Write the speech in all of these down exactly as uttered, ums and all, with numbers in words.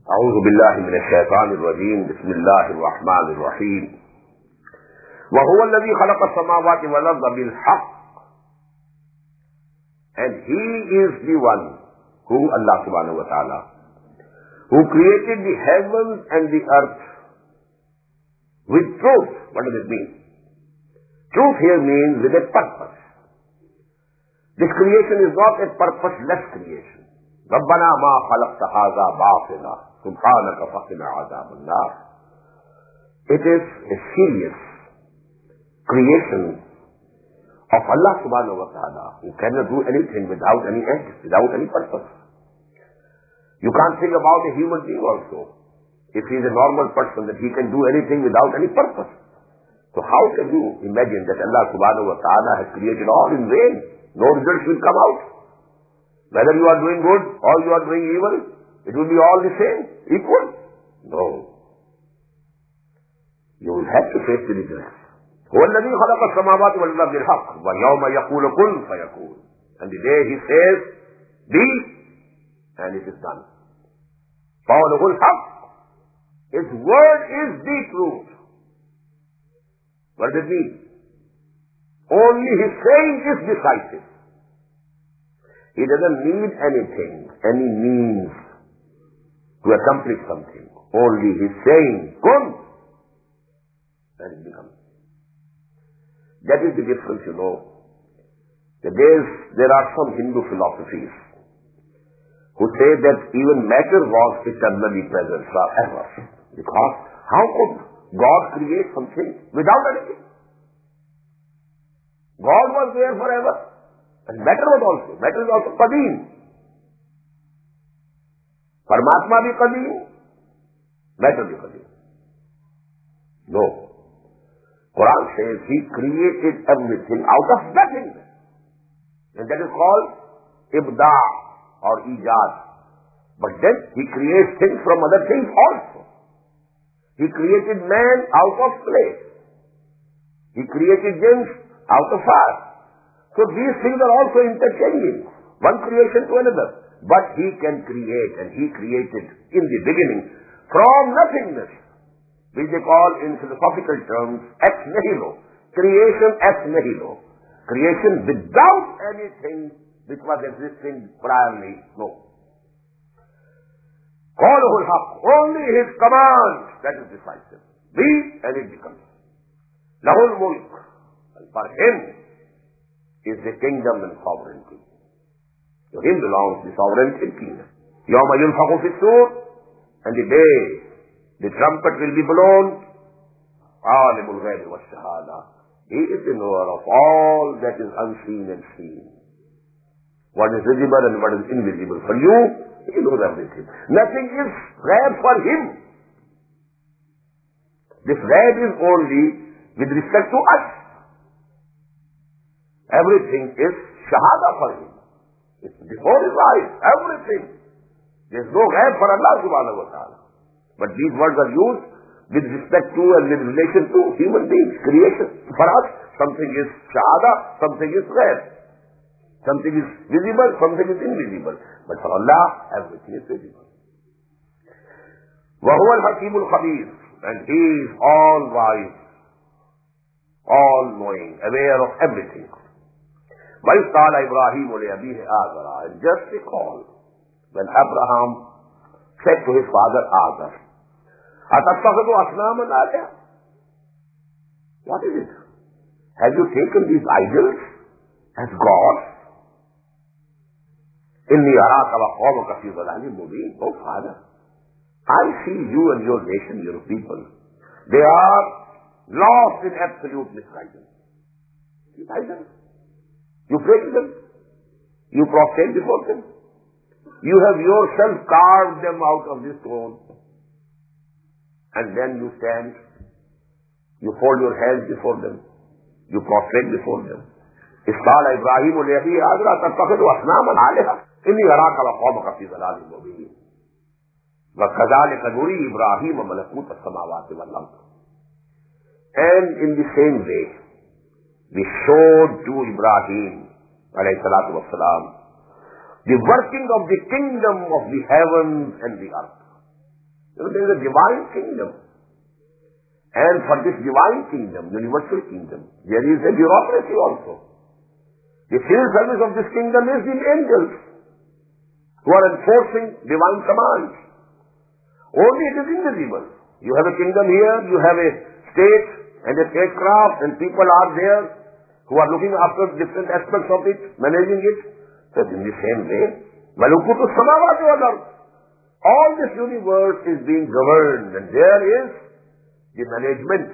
أعوذ بالله من الشيطان الرجيم بسم الله الرحمن الرحيم وهو الذي خلق السماوات والأرض بالحق and he is the one who Allah subhanahu wa ta'ala who created the heavens and the earth with truth. What does it mean? Truth here means with a purpose. This creation is not a purposeless creation. رَبَّنَا مَا خَلَقْتَ هَذَا بَاطِلًا سُبْحَانَكَ فَقِنَا عَذَابَ النَّارِ. It is a serious creation of Allah subhanahu wa ta'ala, who cannot do anything without any end, without any purpose. You can't think about a human being also. If he is a normal person, that he can do anything without any purpose. So how can you imagine that Allah subhanahu wa ta'ala has created all in vain? No results will come out. Whether you are doing good or you are doing evil, it will be all the same, equal. No. You will have to face the results. هو الذي خلق السماوات والأرض بالحق ويوم يقول كن فيكون. And the day he says, be, and it is done. قوله الحق. His word is the truth. What does it mean? Only his saying is decisive. He doesn't need anything, any means to accomplish something. Only his saying, kun, and it becomes. That is the difference, you know. That there's, there are some Hindu philosophies who say that even matter was eternally present forever. Because how could God create something without anything? God was there forever. And matter was also. Matter is also Qadim. Paramatma bhi Qadim. Matter bhi Qadim. No. Quran says he created everything out of nothing. And that is called Ibda or Ijad. But then he creates things from other things also. He created man out of clay. He created jinns out of fire. So these things are also interchanging, one creation to another. But he can create, and he created in the beginning from nothingness, which they call in philosophical terms ex nihilo. Creation ex nihilo. Creation without anything which was existing priorly. No. قَالُهُ الْحَقِّ. Only his command, that is decisive. Be, and it becomes. لَهُ الْمُلْكُ. And for him is the kingdom and sovereignty. To him belongs the sovereignty and kingdom. يَوْمَ يُنْفَخُ فِي الصُّورِ. And the day the trumpet will be blown. عَالِمُ الْغَيْبِ وَالشَّهَادَةِ. He is the knower of all that is unseen and seen. What is visible and what is invisible. For you, he knows everything. Nothing is rare for him. This rare is only with respect to us. Everything is shahada for him. It's before his eyes. Everything. There is no rare for Allah subhanahu wa ta'ala. But these words are used with respect to and with relation to human beings, creation. For us, something is shahada, something is rare. Something is visible, something is invisible. But for Allah, everything is visible. وَهُوَ الْحَكِيمُ الْخَبِيرُ. And he is all wise, all knowing, aware of everything. وَإِذْ قَالَ إِبْرَاهِيمُ لِأَبِيهِ آزَرَ. And just recall when Abraham said to his father Azar, أَتَتَّخِذُ أَصْنَامًا آلِهَةً. What is it? Have you taken these idols as gods? إِنِّي أَرَاكَ وَقَوْمَكَ فِي ضَلَالٍ مُبِينٍ. Oh Father, I see you and your nation, your people, they are lost in absolute misguidance. These idols. You pray to them. You prostrate before them. You have yourself carved them out of this stone. And then you stand. You fold your hands before them. You prostrate before them. إِذْ قَالَ إِبْرَاهِيمُ لِأَبِيهِ آزَرَ أَتَتَّخِذُ أَصْنَامًا آلِهَةً إِنِّي أَرَاكَ وَقَوْمَكَ فِي ضَلَالٍ مُبِينٍ وَكَذَلِكَ نُرِي إِبْرَاهِيمَ مَلَكُوتَ السَّمَاوَاتِ وَالْأَرْضِ. And in the same way, we showed to Ibrahim alayhi salatu wassalam the working of the kingdom of the heavens and the earth. You know, there is a divine kingdom. And for this divine kingdom, universal kingdom, there is a bureaucracy also. The civil service of this kingdom is the angels who are enforcing divine commands. Only it is invisible. You have a kingdom here, you have a state and a statecraft, and people are there who are looking after different aspects of it, managing it. So in the same way, Malakutu Samawati wal Ard. All this universe is being governed, and there is the management.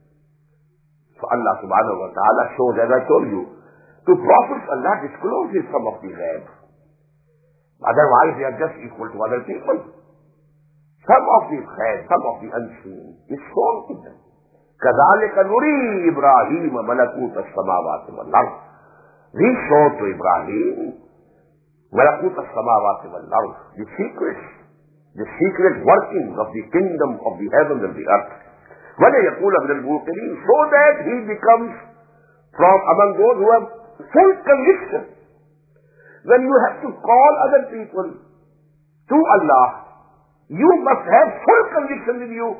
So Allah subhanahu wa ta'ala shows, as I told you, to prophets Allah discloses some of the ghaib. Otherwise they are just equal to other people. Some of the ghaib, some of the unseen is shown to them. كَذَلِكَ نُرِي إِبْرَاهِيمَ مَلَكُوتَ السَّمَاوَاتِ وَالْأَرْضِ. We show to Ibrahim مَلَكُوتَ السَّمَاوَاتِ وَالْأَرْضِ, the secrets, the secret workings of the kingdom of the heaven and the earth. وَلَيَكُونَ مِنَ الْمُوقِنِينَ, so that he becomes from among those who have full conviction. When you have to call other people to Allah, you must have full conviction with you.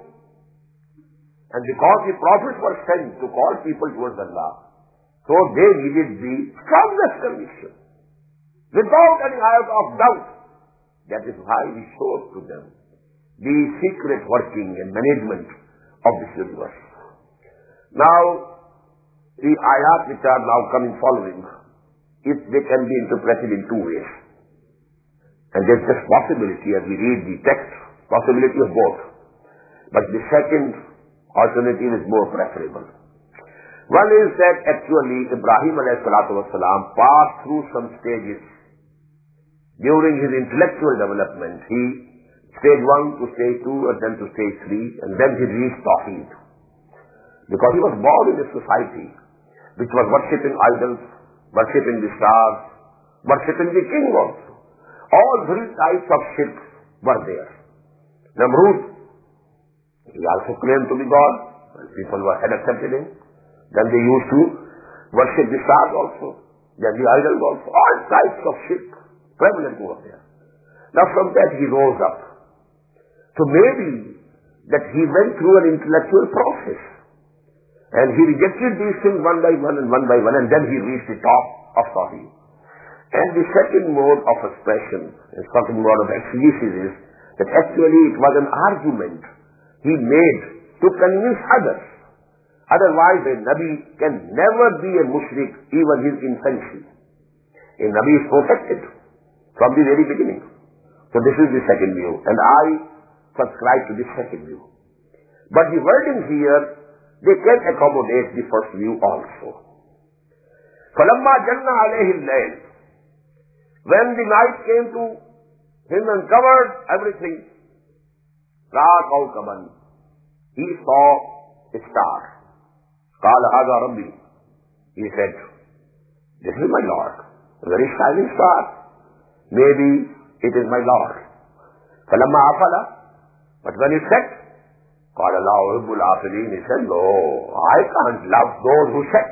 And because the prophets were sent to call people towards Allah, so they needed the strongest conviction, without any iota of doubt. That is why we showed to them the secret working and management of this universe. Now, the ayat which are now coming following, if they can be interpreted in two ways. And there's just possibility as we read the text, possibility of both. But the second alternative is more preferable. One is that actually Ibrahim alayhi salatu wasalam passed through some stages during his intellectual development. He, stage one to stage two and then to stage three, and then he reached Tawheed. Because he was born in a society which was worshipping idols, worshipping the stars, worshipping the king also. All three types of shirk were there. Namrud, he also claimed to be God, and people were had accepted him. Then they used to worship the stars also, then the idols also. All types of shirk prevalent over there. Now from that he rose up. So maybe that he went through an intellectual process, and he rejected these things one by one and one by one, and then he reached the top of Tawheed. And the second mode of expression, the second mode of exegesis is that actually it was an argument he made to convince others. Otherwise a Nabi can never be a mushrik, even his infancy. A Nabi is protected from the very beginning. So this is the second view, and I subscribe to this second view. But the wordings here, they can accommodate the first view also. فَلَمَّا جَنَّ عَلَيْهِ اللَّيْلِ, when the night came to him and covered everything, رَأَى كَوْكَبًا, he saw a star. قَالَ هَذَا رَبِّي, he said, this is my Lord, a very shining star. Maybe it is my Lord. فَلَمَّا أَفَلَ, but when he set, قَالَ لَا أُحِبُّ الْآفِلِينَ, he said, no, I can't love those who set.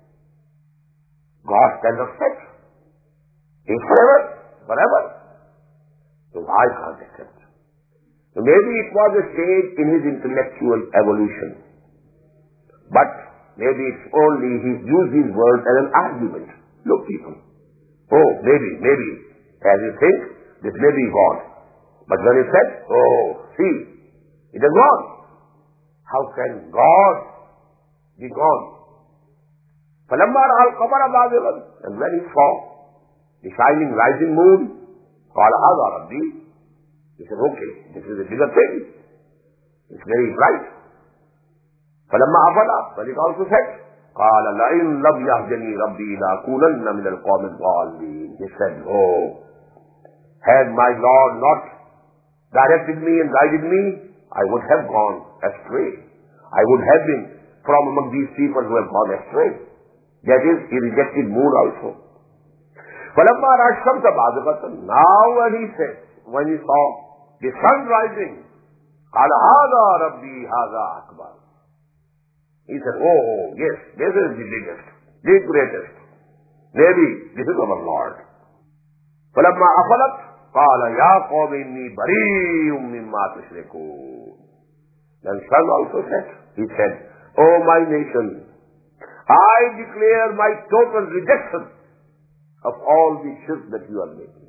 God cannot set. He's forever, forever. So I can't accept. So maybe it was a stage in his intellectual evolution. But maybe it's only he used these words as an argument. Look people, oh, maybe, maybe, as you think, this may be God. But when he said, oh, see, it is gone. How can God be gone? فَلَمَّا رَأَى الْقَمَرَ بَازِغًا, and when he saw the shining rising moon, قَالَ هَذَا رَبِّي, he said, okay, this is a bigger thing. It's very bright. فَلَمَّا أَفَلَ, but it also said, قَالَ لَئِنْ لَمْ يَهْدِنِي رَبِّي لَأَكُونَنَّ مِنَ الْقَوْمِ الضَّالِّينَ. He said, oh, had my Lord not directed me and guided me, I would have gone astray. I would have been from among these people who have gone astray. That is, he rejected moon also. فَلَمَّا رَأَى الشَّمْسَ بَازِغَةً, now when he said, when he saw the sun rising, قَالَ هَذَا رَبِّي هَذَا أَكْبَرُ. He said, oh, yes, this is the biggest, the greatest. Maybe this is our Lord. فَلَمَّا أَفَلَتْ, قَالَ يَا قَوْمِ إِنِّي بَرِيءٌ مِّمَّا تُشْرِكُونَ. Then son also said, he said, O my nation, I declare my total rejection of all the shirk that you are making.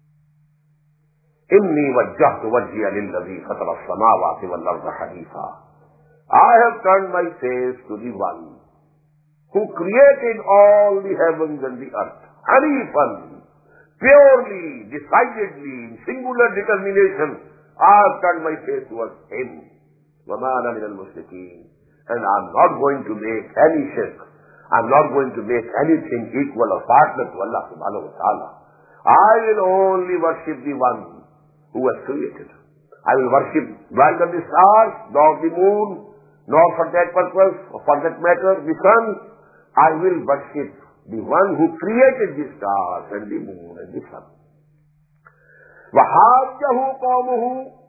إِنِّي وَجَّهْتُ وَجْهِيَ لِلَّذِي فَطَرَ السَّمَاوَاتِ وَالْأَرْضَ حَنِيفًا. I have turned my face to the one who created all the heavens and the earth. Hanifan, purely, decidedly, in singular determination, I have turned my face towards him. وَمَا أَنَا مِنَ الْمُشْرِكِينَ. And I am not going to make any shirk. I am not going to make anything equal or partner to Allah subhanahu wa ta'ala. I will only worship the one who was created. I will worship neither the stars, nor the moon, nor for that purpose, or for that matter, the sun. I will worship the one who created the stars and the moon and the sun. وَحَاجَّهُ قَوْمُهُ.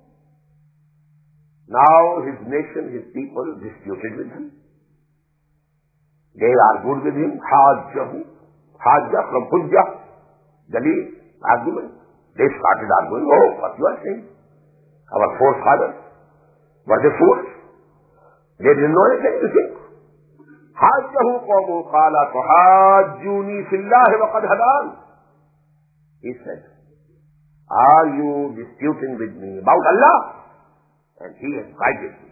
Now his nation, his people disputed with him. They argued with him. حَاجَّهُ. Hajjah from Hujjah, Dalil, argument. They started arguing, oh, what you are saying? Our forefathers, were they fools? They didn't know anything to think. حَاجَّهُ قَوْمُهُ قَالَ تُحَاجُّونِي فِي اللَّهِ وَقَدْ هَدَانِ. He said, are you disputing with me about Allah? And he has guided me.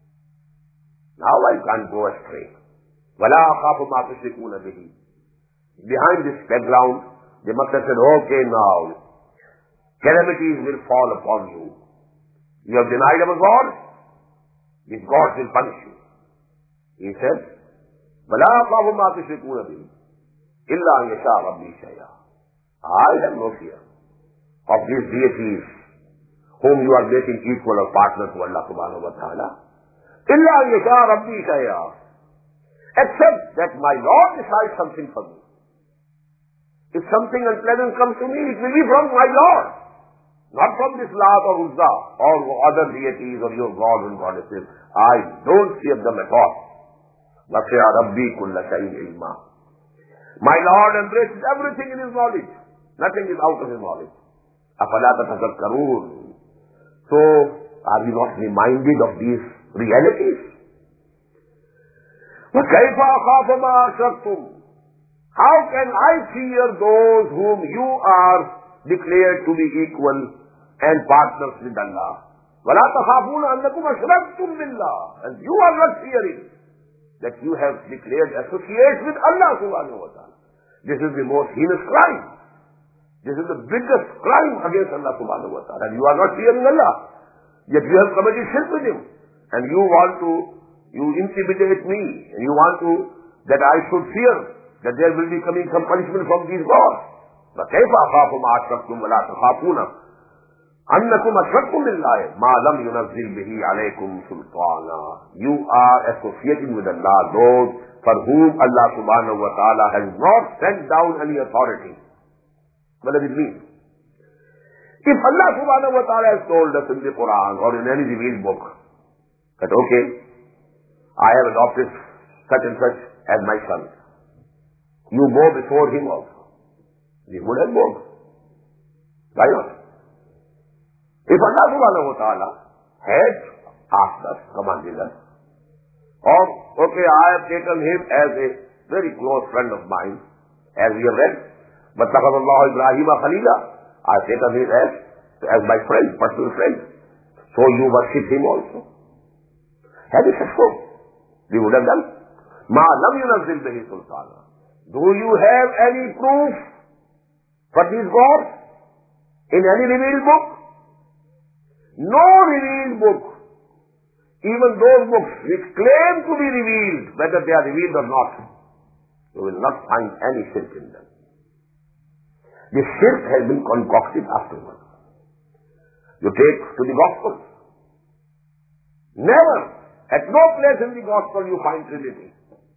Now I can't go astray. وَلَا أَخَافُ مَا تُشْرِكُونَ بِهِ. Behind this background, they must have said, okay now, calamities will fall upon you. You have denied our God, these gods will punish you. He said, وَلَا أَخَافُ مَا تُشْرِكُونَ بِهِ إِلَّا أَنْ يَشَاءَ رَبِّي شَيْئًا. I have no fear of these deities whom you are making equal or partner to Allah subhanahu wa ta'ala. إِلَّا أَنْ يَشَاءَ رَبِّي شَيْئًا. Except that my Lord decides something for me. If something unpleasant comes to me, it will be from my Lord, not from this Lat or Uzza or other deities or your gods and goddesses. I don't fear them at all. وَسِعَ رَبِّي كُلَّ شَيْءٍ عِلْمًا. My Lord embraces everything in His knowledge. Nothing is out of His knowledge. أَفَلَا تَتَذَكَّرُونَ. So, are you not reminded of these realities? وَكَيْفَ أَخَافُ مَا أَشْرَكْتُمْ. How can I fear those whom you are declared to be equal and partners with Allah? وَلَا تَخَافُونَ أَنَّكُمْ أَشْرَكْتُمْ بِاللَّهِ. And you are not fearing that you have declared associates with Allah subhanahu wa ta'ala. This is the most heinous crime. This is the biggest crime against Allah subhanahu wa ta'ala. And you are not fearing Allah. Yet you have committed shirk with Him. And you want to, you intimidate me. And you want to, that I should fear that there will be coming some punishment from these gods. فَكَيْفَ أَخَافُ مَا أَشْرَكْتُمْ وَلَا تَخَافُونَ أَنَّكُمْ أَشْرَكْتُمْ بِاللَّهِ مَا لَمْ يُنَزِّلْ بِهِ عَلَيْكُمْ سُلْطَانًا. You are associating with Allah those for whom Allah subhanahu wa ta'ala has not sent down any authority. What does it mean? If Allah subhanahu wa ta'ala has told us in the Quran or in any revealed book that okay, I have adopted such and such as my son, you go before him also. We would have gone. Why not? If Allah subhanahu wa ta'ala had asked us, commanded us, or, okay, I have taken him as a very close friend of mine, as we have read, وَاتَّخَذَ اللَّهُ إِبْرَاهِيمَ خَلِيلًا. I have taken him as, as my friend, personal friend. So you worship him also. Had it said so, we would have done. مَا لَمْ يُنَزِّلْ بِهِ سُلْطَانًا. Do you have any proof for these gods in any revealed book? No revealed book. Even those books which claim to be revealed, whether they are revealed or not, you will not find any shirk in them. The shirk has been concocted afterwards. You take to the gospel. Never, at no place in the gospel you find Trinity.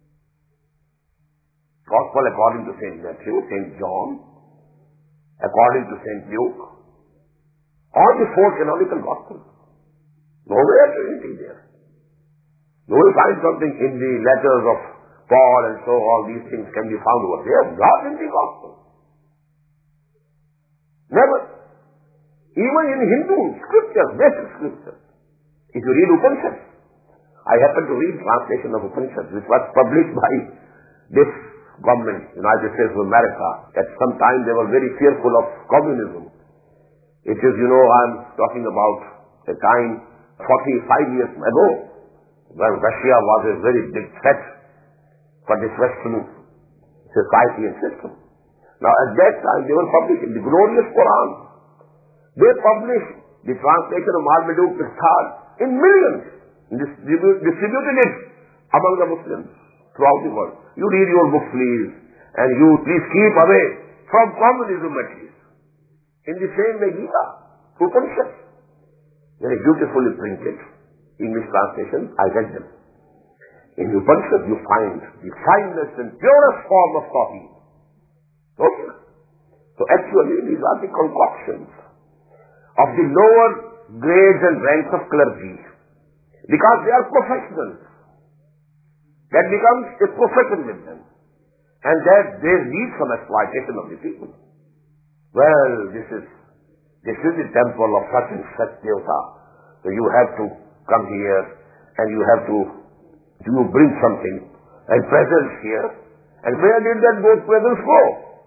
Gospel according to Saint Matthew, Saint John, according to Saint Luke, all the four canonical gospels. Nowhere Trinity there. You will find something in the letters of Paul and so all these things can be found over there, not in the gospel. Never. Even in Hindu scriptures, basic scriptures. If you read Upanishads, I happen to read translation of Upanishads, which was published by this government, United States of America. At some time they were very fearful of communism. It is, you know, I'm talking about a time forty-five years ago, when Russia was a very big threat for this Western society and system. Now at that time they were publishing the glorious Quran. They published the translation of Marmaduke Istad in millions, and distribu- distributed it among the Muslims throughout the world. You read your book, please, and you please keep away from communism at least. In the same way, Gita, Upanishads, very beautifully printed English translations, I read them. In Upanishads you find the finest and purest form of Tawheed. Okay? So actually these are the concoctions of the lower grades and ranks of clergy, because they are professionals. That becomes a profession with them, and that they need some exploitation of the people. Well, this is this is the temple of such and such devata, so you have to come here and you have to you bring something and presents here. And where did that those presents go?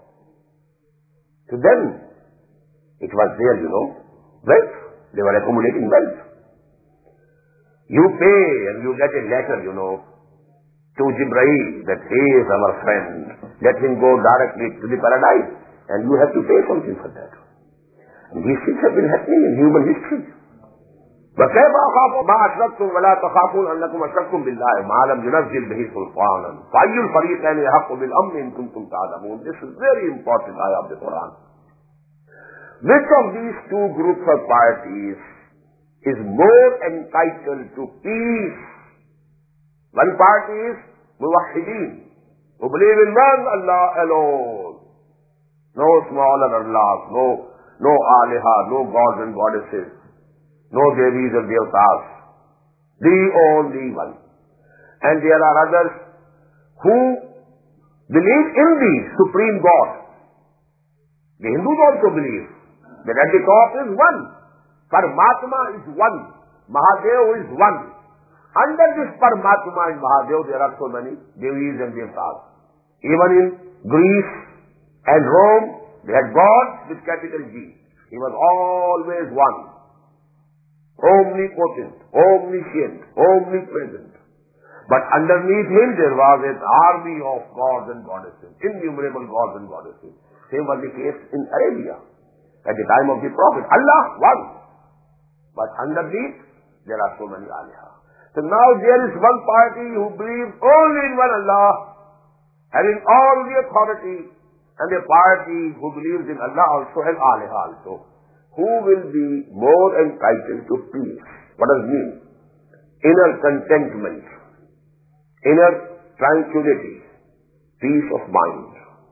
To them, it was there, you know, wealth. They were accumulating wealth. You pay and you get a letter, you know, to Jibreel that he is our friend. Let him go directly to the paradise, and you have to pay something for that. And these things have been happening in human history. وَكَيْفَ أَخَافُ مَا أَشْرَكْتُمْ وَلَا تَخَافُونَ أَنَّكُمْ أَشْرَكْتُمْ بِاللَّهِ مَا لَمْ يُنَزِّلْ بِهِ سُلْطَانًا فَأَيُّ الْفَرِيقَيْنِ أَحَقُّ بِالْأَمْنِ إِن كُنتُمْ تَعْلَمُونَ. This is very important ayah of the Quran. Which of these two groups of parties is more entitled to peace? One party is Muwahhideen, who believe in one Allah alone. No smaller Allahs, no, no aliha, no gods and goddesses, no devis and devtas. The only one. And there are others who believe in the Supreme God. The Hindus also believe that at the top is one. Paramatma is one. Mahadev is one. Under this Paramatma and Mahadev, there are so many devis and devtas. Even in Greece and Rome, they had God with capital G. He was always one. Omnipotent, omniscient, omnipresent. But underneath him there was an army of gods and goddesses, innumerable gods and goddesses. Same was the case in Arabia at the time of the Prophet. Allah, one. But underneath, there are so many alihah. So now there is one party who believes only in one Allah, having all the authority, and a party who believes in Allah also and alihah also. Who will be more entitled to peace? What does it mean? Inner contentment, inner tranquility, peace of mind.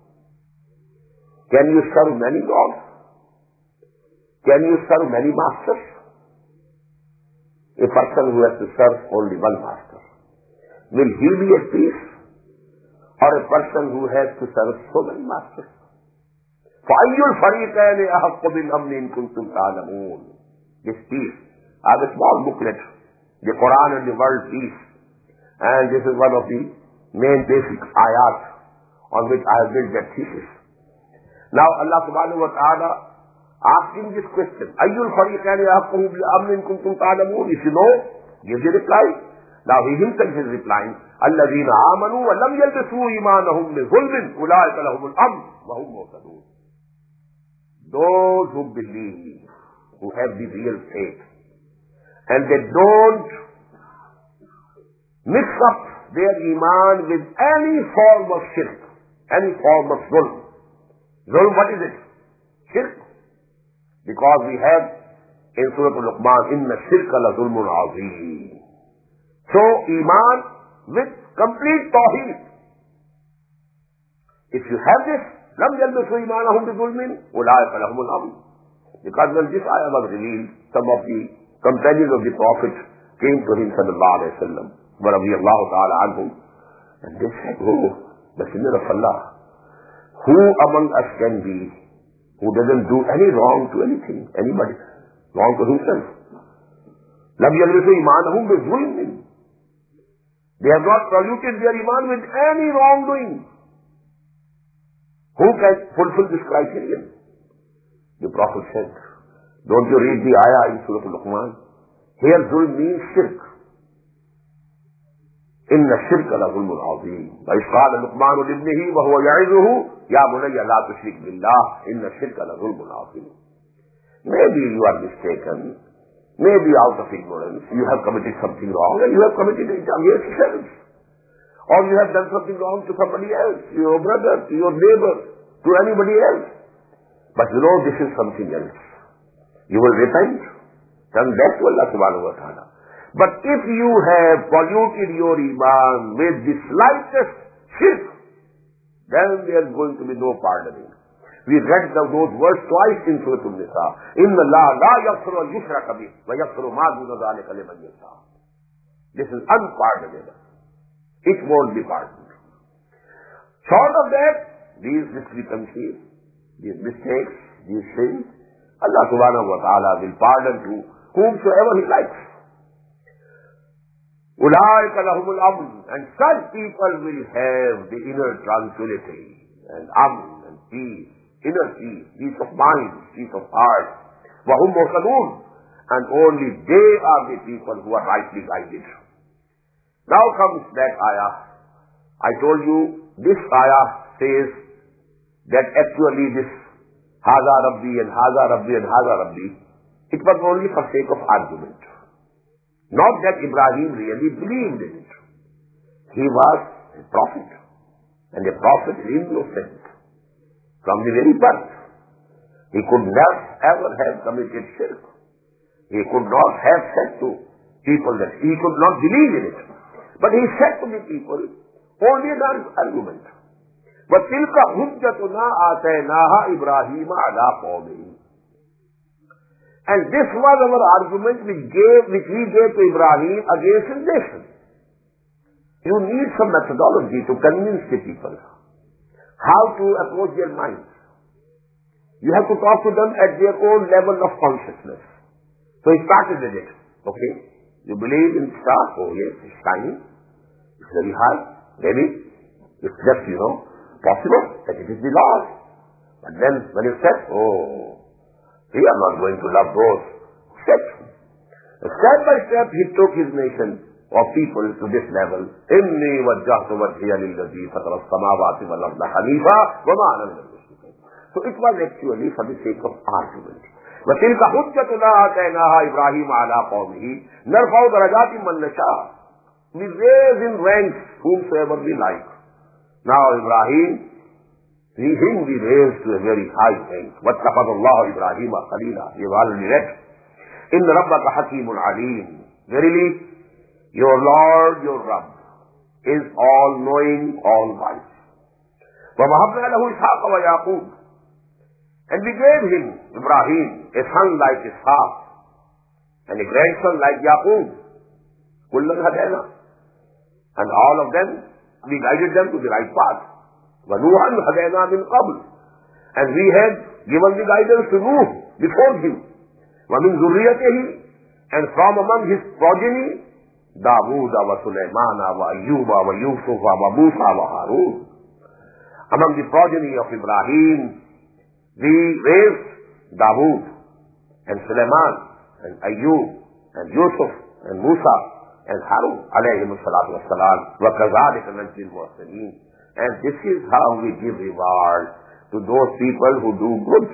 Can you serve many gods? Can you serve many masters? A person who has to serve only one master, will he be at peace? Or a person who has to serve so many masters? فَأَيُّ الْفَرِيقَيْنِ أَحَقُّ بِالْأَمْنِ إِن كُنتُمْ تَعْلَمُونَ. This peace. I have a small booklet, the Quran and the World Peace. And this is one of the main basic ayat on which I have built that thesis. Now Allah subhanahu wa ta'ala asking this question, أَيُّ الْفَرِيقَيْنِ أَحَقُّ بِالْأَمْنِ إِن كُنتُمْ تَعْلَمُونَ. If you know, give the reply. Now he himself is replying, الَّذِينَ آمَنُوا وَلَمْ يَلْبِسُوا إِيمَانَهُمْ بِظُلْمٍ أُولَٰئِكَ لَهُمُ الْأَمْنُ وَهُمْ مُهْتَدُونَ. Those who believe, who have the real faith, and they don't mix up their iman with any form of shirk, any form of zulm. Zulm, what is it? Shirk. Because we have in Surah Al-Luqman, inna shirka la zulmun azim. So, iman with complete tawheed. If you have this, lam yalbisu imanahum bi zulmin, ulaika lahumul amn. Because when this ayah was revealed, some of the companions of the Prophet came to him, sallallahu alayhi wa sallam, wa radiyallahu ta'ala anhum, and they said, oh, Messenger of Allah, who among us can be who doesn't do any wrong to anything, anybody, wrong to himself. لَمْ يَلْبِسُوا إِيمَانَهُمْ بِظُلْمٍ. They have not polluted their iman with any wrongdoing. Who can fulfill this criterion? The Prophet said, don't you read the ayah in Surah Al-Luqman? Here zulm means shirk. إِنَّ الشِّرْكَ لَظُلْمٌ عَظِيمٌ وَإِذْ قَالَ لُقْمَانُ لِابْنِهِ وَهُوَ يَعِظُهُ يَا بُنَيَّ لَا تُشْرِكْ بِاللَّهِ إِنَّ الشِّرْكَ لَظُلْمٌ عَظِيمٌ. Maybe you are mistaken. Maybe out of ignorance you have committed something wrong and you have committed it against yourself. Or you have done something wrong to somebody else, to your brother, to your neighbor, to anybody else. But you know this is something else. You will repent, turn back to Allah subhanahu wa ta'ala. But if you have polluted your iman with the slightest shirk, then there is going to be no pardoning. We read the, those words twice in Surah An-Nisa. Inna Allah la yaghfiru an yushraka bihi wa yaghfiru ma duna dhalika liman yasha. This is unpardonable. It won't be pardoned. Short of that, these discrepancies, these mistakes, these sins, Allah subhanahu wa ta'ala will pardon to whomsoever He likes. Ulaika lahumul amn, and such people will have the inner tranquility and amn and peace, inner peace, peace of mind, peace of heart. Wahum muhtadun, and only they are the people who are rightly guided. Now comes that ayah. I told you this ayah says that actually this Haza Rabbi and Haza Rabbi and Haza Rabbi, it was only for sake of argument. Not that Ibrahim really believed in it. He was a prophet, and a prophet is innocent from the very birth. He could not ever have committed shirk. He could not have said to people that he could not believe in it. But he said to the people only an argument. وَتِلْكَ حُجَّتُنَا آتَيْنَاهَا إِبْرَاهِيمَ عَلَىٰ قَوْمِهِ. And this was our argument which gave, which we gave to Ibrahim against his nation. You need some methodology to convince the people how to approach their minds. You have to talk to them at their own level of consciousness. So he started with it. Okay, you believe in star? Oh yes, it's shining. It's very high. Maybe it's just, you know, possible that it is the Lord. But then when you said, oh, we are not going to love those. Step. Step by step he took his nation of people to this level. إِنِّي وَجَّهْتُ وَجْهِيَ لِلَّذِي فَطَرَ السَّمَاوَاتِ وَالْأَرْضَ حَنِيفًا وَمَا أَنَا مِنَ الْمُشْرِكِينَ. So it was actually for the sake of argument. وَتِلْكَ حُجَّتُنَا آتَيْنَاهَا إِبْرَاهِيمَ عَلَىٰ قَوْمِهِ نَرْفَعُ دَرَجَاتٍ مَّن نَّشَاءُ. We raise in ranks whomsoever we like. Now Ibrahim, he, him we raised to a very high rank. وَاتَّخَذَ اللَّهُ إِبْرَاهِيمَ خَلِيلًا. We have already read. إِنَّ رَبَّكَ حَكِيمٌ عَلِيمٌ. Verily, your Lord, your Rabb, is all-knowing, all-wise. وَوَهَبْنَا لَهُ إِسْحَاقَ وَيَعْقُوبَ. And we gave him, Ibrahim, a son like Ishaq, and a grandson like Yaqub. كُلًّا هَدَيْنَا. And all of them, we guided them to the right path. وَنُوحًا هَدَيْنَا مِنْ قَبْلِ. And we had given the guidance to Nuh before him. وَمِنْ ذُرِّيَّتِهِ. And from among his progeny, Dawood wa Sulaiman wa Ayyub wa Yusuf wa Musa wa Harun. Among the progeny of Ibrahim, we raised Dawood and Sulaiman and Ayyub and Yusuf and Musa and Harun alayhim salatu wassalam. Wa kazalika najzil muhsinin. And this is how we give reward to those people who do good,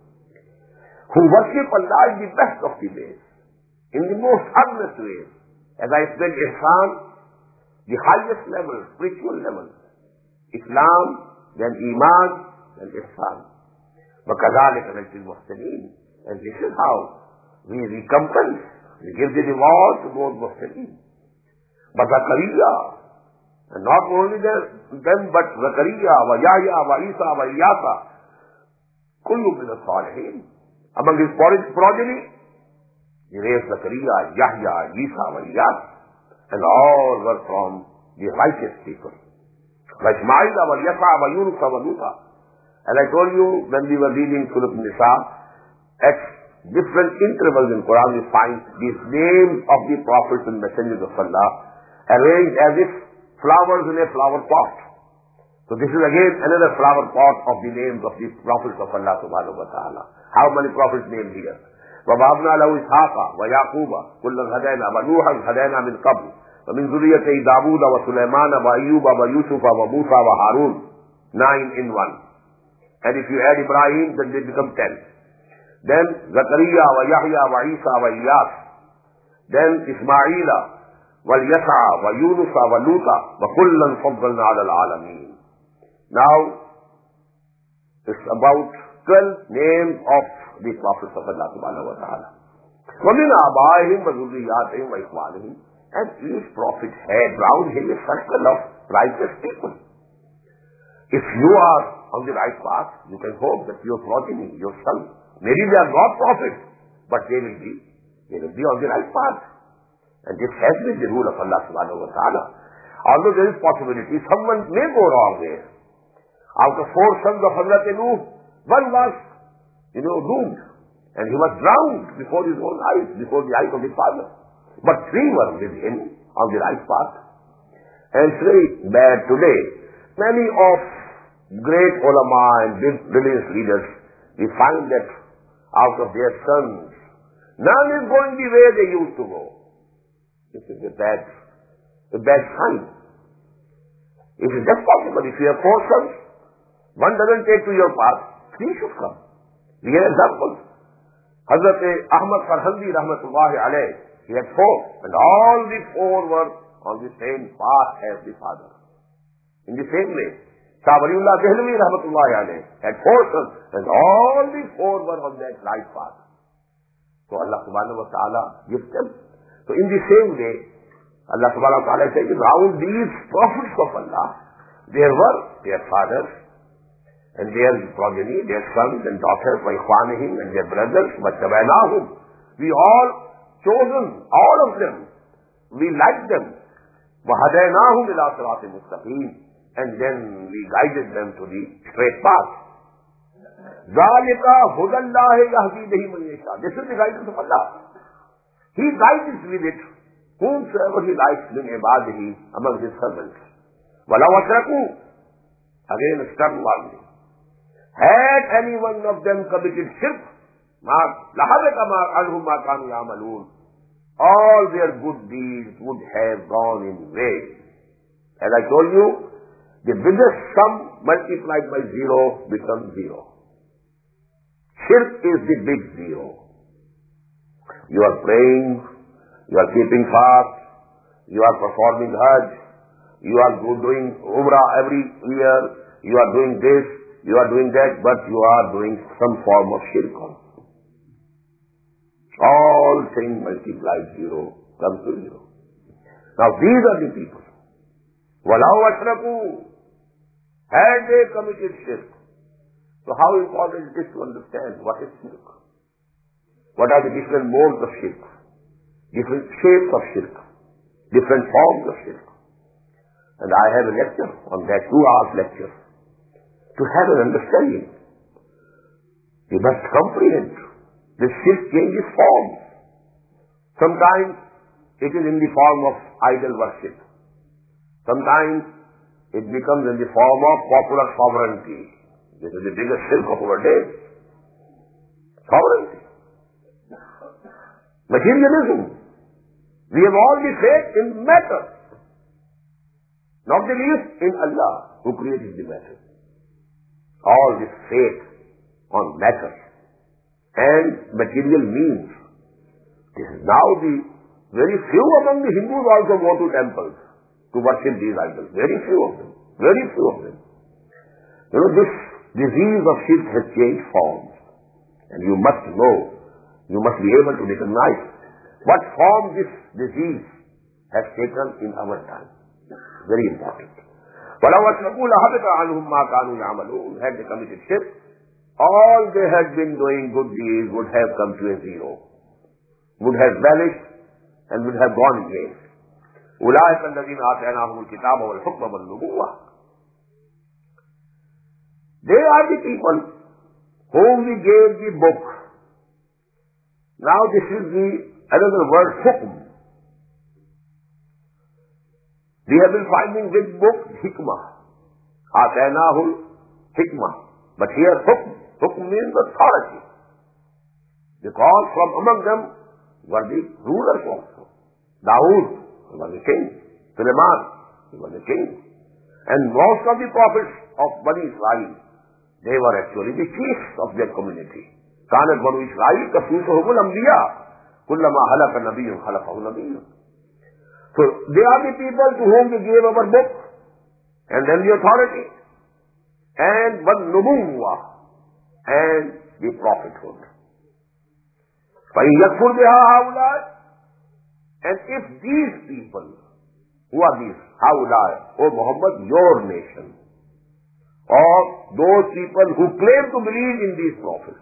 who worship Allah in the best of the ways, in the most earnest ways. As I said, Ihsan, the highest level, spiritual level. Islam, then Iman, then Ihsan. وَكَذَلِكَ نَجْزِي الْمُحْسِنِينَ. And this is how we recompense, we give the reward to those muhsinin. But Zakaria, and not only them, but Zakaria, wa Yahya, wa Isa, wa Ilyasa, kullu min as-salihin. Among his progeny, he raised Zakaria, Yahya, Isa, wa Ilyas, and all were from the righteous people. Wa Ismail, wa Yasa, wa Yunus, wa Luta. As I told you, when we were reading Surah Nisa, at different intervals in Quran we find these names of the prophets and messengers of Allah arranged as if flowers in a flower pot. So this is again another flower pot of the names of the prophets of Allah subhanahu wa ta'ala. How many prophets named here? وَبَعَثْنَا لَهُ إِسْحَاقَ وَيَعْقُوبَ كُلًّا هَدَيْنَا وَنُوحًا هَدَيْنَا مِنْ قَبْلُ وَمِنْ ذُرِّيَّتِهِ دَاوُودَ وَسُلَيْمَانَ وَأَيُّوبَ وَيُوسُفَ وَمُوسَى وَهَارُونَ. Nine in one. And if you add Ibrahim, then they become ten. Then Zakaria wa Yahya wa Isa wa Ilyas. Then Ismaila wa Yas'a wa Yunus wa Luta wa kullan faddalna ala al-alamin. Now, it's about twelve names of the prophets of Allah subhanahu wa ta'ala. وَمِنْ آبَائِهِمْ وَذُرِّيَّاتِهِمْ وَإِخْوَانِهِمْ. And each prophet had round him a circle of righteous people. If you are on the right path, you can hope that your progeny, your son, maybe they are not prophets, but they will be, they will be on the right path. And this has been the rule of Allah subhanahu wa ta'ala. Although there is possibility, someone may go wrong there. Out of four sons of Hazrat Nuh, one was, you know, doomed. And he was drowned before his own eyes, before the eyes of his father. But three were with him on the right path. And it's very bad today. Many of great ulama and big religious leaders, we find that out of their sons, none is going the way they used to go. This is a bad, a bad sign. It is just possible. If you have four sons, one doesn't take to your path, three should come. We have examples. Hazrat Ahmad Farhandi rahmatullahi alayh, he had four, and all the four were on the same path as the father. In the same way, Shah Waliullah Dehlvi rahmatullahi alayh had four sons, and all the four were on that right path. So Allah subhanahu wa ta'ala gives them. So in the same way, Allah subhanahu wa ta'ala says, around these prophets of Allah, there were their fathers, and their progeny, their sons and daughters, وَإِخْوَانِهِمْ, and their brothers, وَاتَّبَعْنَاهُمْ. We all chosen, all of them. We liked them. وَهَدَيْنَاهُمْ إِلَىٰ صِرَاطٍ مُسْتَقِيمٍ. And then we guided them to the straight path. ذَلِكَ هُدَى اللَّهِ يَهْدِي بِهِ مَن يَشَاءُ. This is the guidance of Allah. He guides with it whomsoever He likes min ibadihi, among His servants. وَلَوْ أَشْرَكُوا. Again a stern warning. Had any one of them committed shirk, لَحَبِطَ عَنْهُمْ مَا كَانُوا يَعْمَلُونَ. All their good deeds would have gone in vain. As I told you, the biggest sum multiplied by zero becomes zero. Shirk is the big zero. You are praying, you are keeping fast, you are performing Hajj, you are doing Umrah every year, you are doing this, you are doing that, but you are doing some form of shirk also. All things multiplied zero comes to zero. Now these are the people. وَلَوْ أَشْرَكُوا. Had they committed shirk. So how important it is to understand what is shirk? What are the different modes of shirk? Different shapes of shirk. Different forms of shirk. And I have a lecture on that, two hours lecture. To have an understanding. You must comprehend. This shirk changes form. Sometimes it is in the form of idol worship. Sometimes it becomes in the form of popular sovereignty. This is the biggest shirk of our day. Sovereignty. Materialism. We have all the faith in matter. Not the least in Allah who created the matter. All this faith on matter and material means. This is now the very few among the Hindus also go to temples to worship these idols. Very few of them. Very few of them. You know, this disease of shirk has changed forms. And you must know, you must be able to recognize what form this disease has taken in our time. Very important. وَلَوْ أَشْرَكُوا لَحَبِطَ عَنْهُمْ مَا كَانُوا يَعْمَلُونَ. Had they committed shirk, all they had been doing good deeds would have come to a zero. Would have vanished and would have gone in vain. أُولَٰئِكَ الَّذِينَ آتَيْنَاهُمُ الْكِتَابَ وَالْحُكْمَ وَالنُّبُوَّةَ. They are the people whom we gave the book. Now this is the another word, hukm. We have been finding with book hikmah. Atainahul hikmah. But here hukm. Hukm means authority. Because from among them were the rulers also. Dawood, he was a king. Sulaiman, he was a king. And most of the prophets of Bani Israel, they were actually the chiefs of their community. Kanat Banu Israel tasusuhumul anbiya. Kullama halaka nabiyyun khalaqahu nabiyyun. So they are the people to whom we gave our book, and then the authority, and one nubuwwah, and the prophethood. فَإِنْ يَكْفُرْ بِهَا هَؤُلَاءِ. And if these people, who are these? هَؤُلَاءِ, O Muhammad, your nation, or those people who claim to believe in these prophets,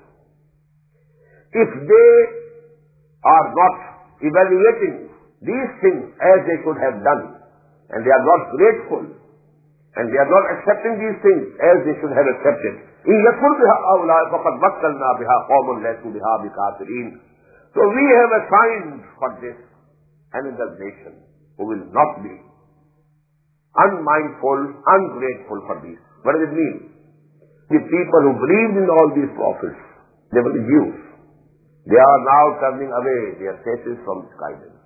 if they are not evaluating these things as they should have done, and they are not grateful, and they are not accepting these things as they should have accepted, إِنْ يَكْفُرْ بِهَا هَؤُلَاءِ فَقَدْ وَكَّلْنَا بِهَا قَوْمٌ لَيْسُوا بِهَا بِكَافِرِينَ. So we have assigned for this another nation who will not be unmindful, ungrateful for this. What does it mean? The people who believed in all these prophets, they were the Jews. They are now turning away their faces from this guidance.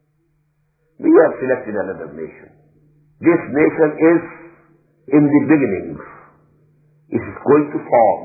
We have selected another nation. This nation is in the beginnings. It is going to form.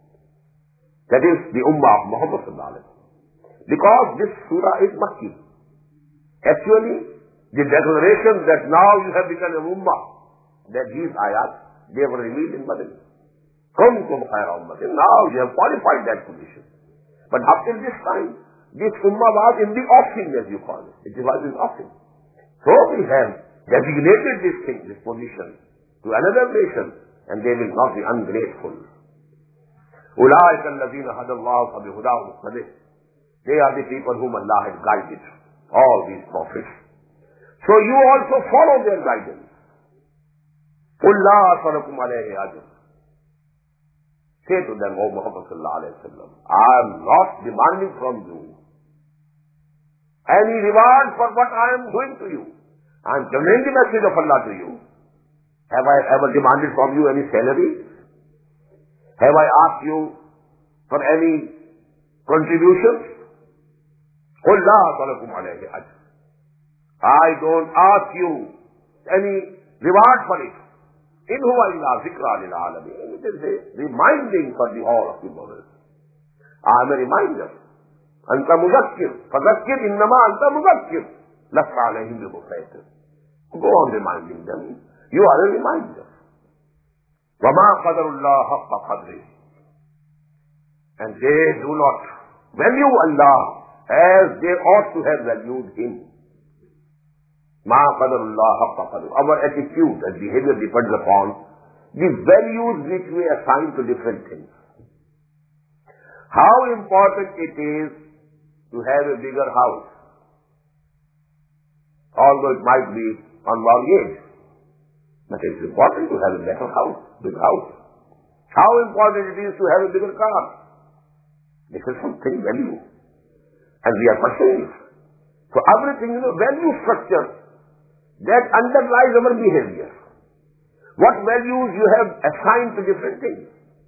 That is the Ummah of Muhammad sallallahu alaihi wasallam. Because this surah is Makki. Actually, the declaration that now you have become a Ummah, that these ayat, they were revealed in Madinah. Kuntum khayra ummatin. Now you have qualified that position. But up till this time, this Ummah was in the offing, as you call it. It was in offing. So we have designated this thing, this position, to another nation, and they will not be ungrateful. أُولَٰئِكَ الَّذِينَ هَدَى اللَّهُ فَبِهُدَاهُ مُقْتَدِهِ. They are the people whom Allah has guided, all these prophets. So you also follow their guidance. قُلْ لَا أَسْأَلُكُمْ عَلَيْهِ أَجْرًا. Say to them, O Muhammad sallallahu alayhi wa sallam, I am not demanding from you any reward for what I am doing to you. I am conveying the message of Allah to you. Have I ever demanded from you any salary? Have I asked you for any contributions? قُلْ لَا أَسْأَلُكُمْ عَلَيْهِ أَجْرًا. I don't ask you any reward for it. إِنْ هُوَ إِلَّا ذِكْرَى لِلْعَالَمِينَ. It is a reminding for the all of the world. I am a reminder. أَنْتَ مُذَكِّرٌ فَذَكِّرْ إِنَّمَا أَنْتَ مُذَكِّرٌ لَسْتَ عَلَيْهِمْ بِمُسَيْطِرٍ. Go on reminding them. You are a reminder. وَمَا قَدَرُ اللَّهَ حَقَّ قَدْرِهِ. And they do not value Allah as they ought to have valued Him. مَا قَدَرُ اللَّهَ حَقَّ قَدْرِهِ. Our attitude and behavior depends upon the values which we assign to different things. How important it is to have a bigger house, although it might be on mortgage. But it is important to have a better house, big house. How important it is to have a bigger car. This is something value. And we are pursuing it. So everything, you know, value structure that underlies our behavior. What values you have assigned to different things.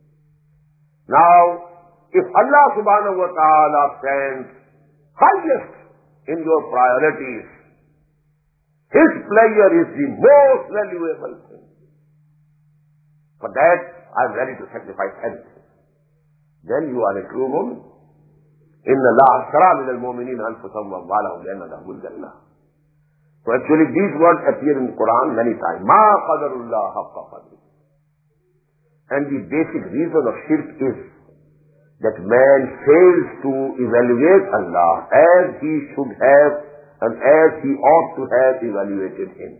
Now, if Allah subhanahu wa ta'ala stands highest in your priorities, His pleasure is the most valuable thing. For that, I am ready to sacrifice anything. Then you are a true mu'min. إِنَّ اللَّهَ اشْتَرَىٰ مِنَ الْمُؤْمِنِينَ أَنفُسَهُمْ وَأَمْوَالَهُم بِأَنَّ لَهُمُ الْجَنَّةَ. So actually these words appear in the Quran many times. مَا قَدَرُ اللَّهَ حَقَّ قَدْرِهِ. And the basic reason of shirk is that man fails to evaluate Allah as he should have and as he ought to have evaluated Him.